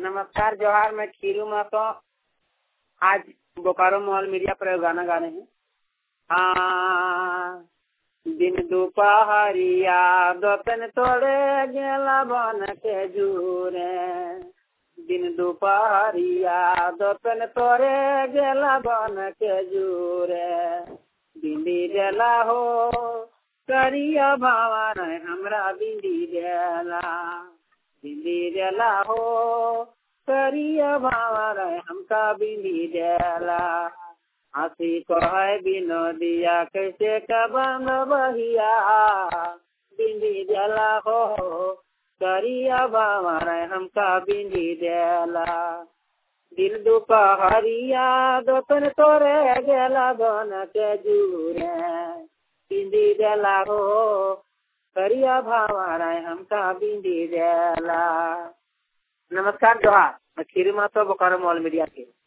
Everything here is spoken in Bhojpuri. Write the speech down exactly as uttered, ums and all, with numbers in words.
नमस्कार जोहार, मैं खीरू महतो। आज बोकारो मॉल मीडिया पर गाना गा रहे हैं। हाँ, दिन दोपहरिया दोपन तोड़े गेला बन के जूरे, दिन दोपहरिया दोपन तोड़े गेला बन के जूरे, बिंदी देला हो करिया भावा रे हमरा बिंदी देला, बिंदी देला हो करिया भावा रे हमका बिंदी देला। हंसी कहे बिनोदिया कैसे कबन बहिया, बिंदी देला हो करिया भावा रे हमका बिंदी देला। दिल दोपहरिया दोपन तोरे गेला बन के जूरे, बिंदी देला हो करिया भावा रे हमका बिंदी देला। नमस्कार जोहार, मैं खीरू महतो बोकारो मॉल मीडिया के।